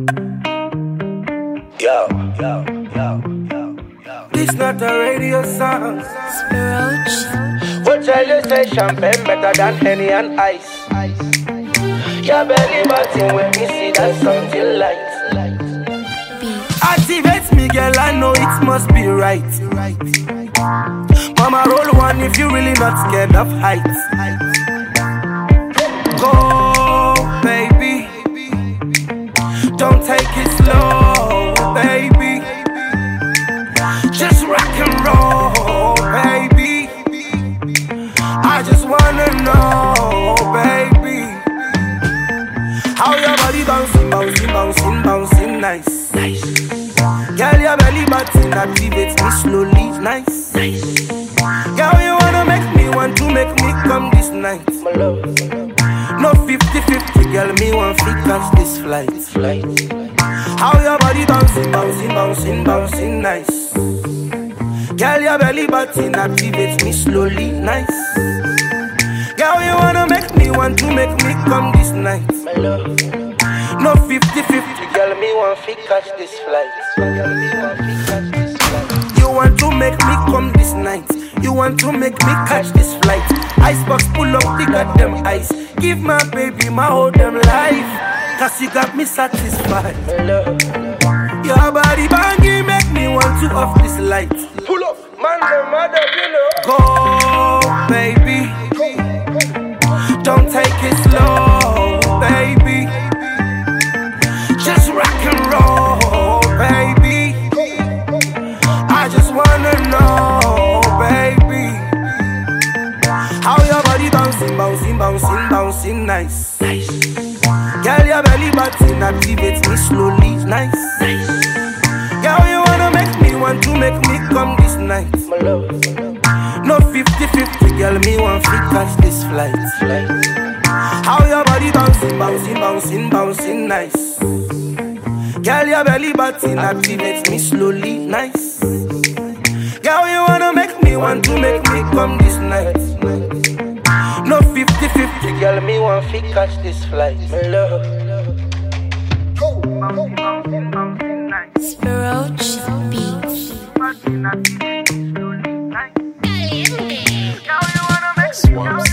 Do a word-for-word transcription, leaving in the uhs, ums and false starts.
Yo, yo, yo, yo, yo. This not a radio song. Roach. What tell you say champagne better than Henny and ice? Your belly button when me see that something light. Activates me, girl, I know it must be right. Mama, roll one if you really not scared of heights. Go, baby. Don't take it slow, baby. Just rock and roll, baby. I just wanna know, baby, how your body bouncing, bouncing, bouncing, bouncing, nice. Nice. Girl, your belly button activates me slowly, nice. Nice. Girl, you wanna make me want to make me come this night. My love. No fifty-fifty, girl, me want to catch this flight. Flight. How your body bouncing, bouncing, bouncing, bouncing, nice. Girl, your belly button activates me slowly, nice. Girl, you wanna make me want to make me come this night. My love. No fifty-fifty, girl, me want to catch this flight. Girl, me want to catch this flight. You want to make me come this night. You want to make me catch this flight. Icebox pull up the goddamn ice. Give my baby my whole damn life. Cause you got me satisfied. Your body banging make me want to off this light. Pull up, man, the mother, you know. Go, baby. Don't take it slow, baby. Just rock and roll, baby. I just wanna know, baby, how your body bouncing, bouncing, bouncing, bouncing, nice. Nice. Girl, your belly button activates me slowly, nice. Nice. Girl, you wanna make me want to make me come this night. My love. No fifty-fifty, girl, me want to catch this flight. Flight. How your body bouncing, bouncing, bouncing, bouncing, nice. Girl, your belly button activates me slowly, nice. Girl, you wanna make me want to make me come this night. No fifty-fifty, girl, me want to catch this flight. My love. Roach Beats. Swamps.